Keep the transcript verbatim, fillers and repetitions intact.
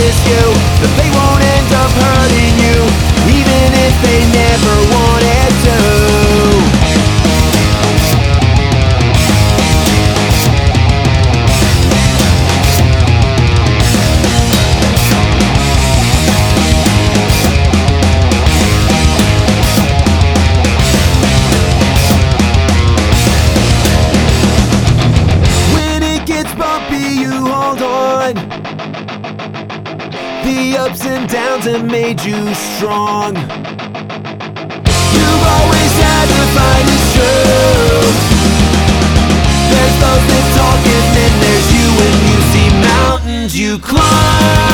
promise you that they won't end up hurting you, even if they never wanted to. You hold on. The ups and downs have made you strong. You've always had to find it's true. There's those that talk and then there's you. When you see mountains you climb.